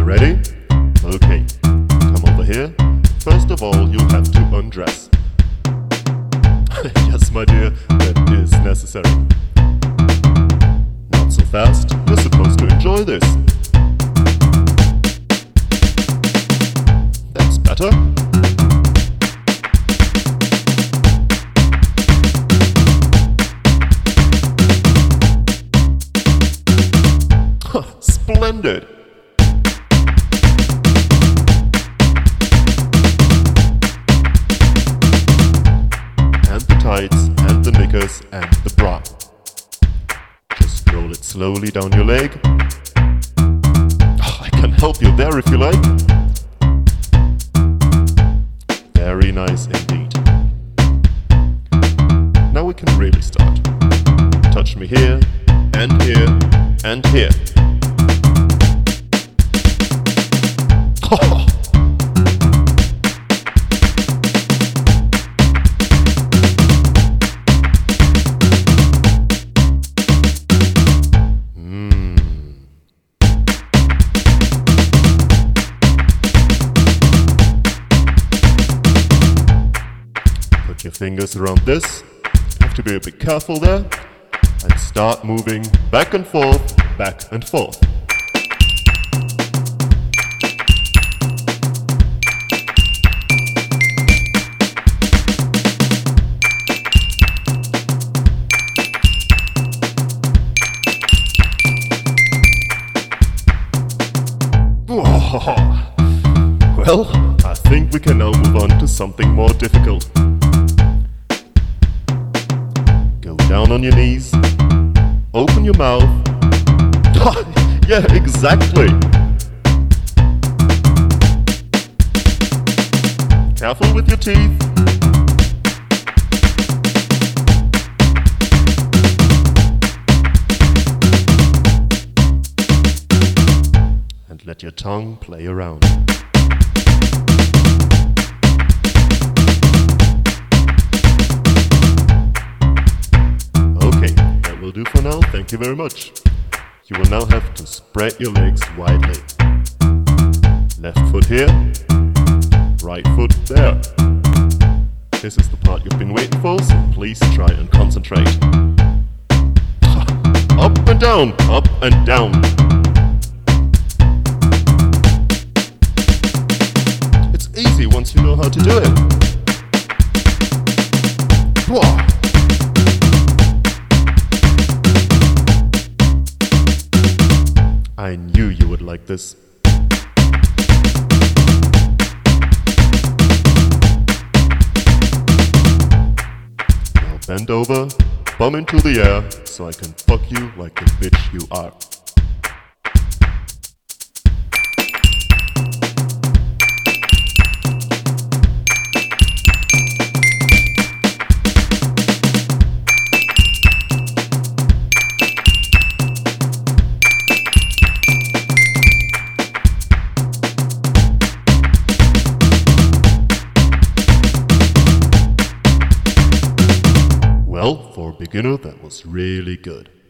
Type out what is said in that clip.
You ready? Okay, come over here. First of all, you'll have to undress. Yes, my dear, that is necessary. Not so fast, you're supposed to enjoy this. That's better. Splendid! And the tights, and the knickers, and the bra. Just roll it slowly down your leg. I can help you there if you like. Very nice indeed. Now we can really start. Touch me here, and here, and here. Put your fingers around this. Have to be a bit careful there. And start moving back and forth, back and forth. Well, I think we can now move on to something more difficult. Go down on your knees, open your mouth. Yeah, exactly. Careful with your teeth. And let your tongue play around. Okay, that will do for now. Thank you very much. You will now have to spread your legs widely. Left foot here, right foot there. This is the part you've been waiting for, so please try and concentrate. Up and down, up and down. It's easy once you know how to do it. Whoa. I knew you would like this. Now bend over, bum into the air, so I can fuck you like the bitch you are. Well, for a beginner, that was really good.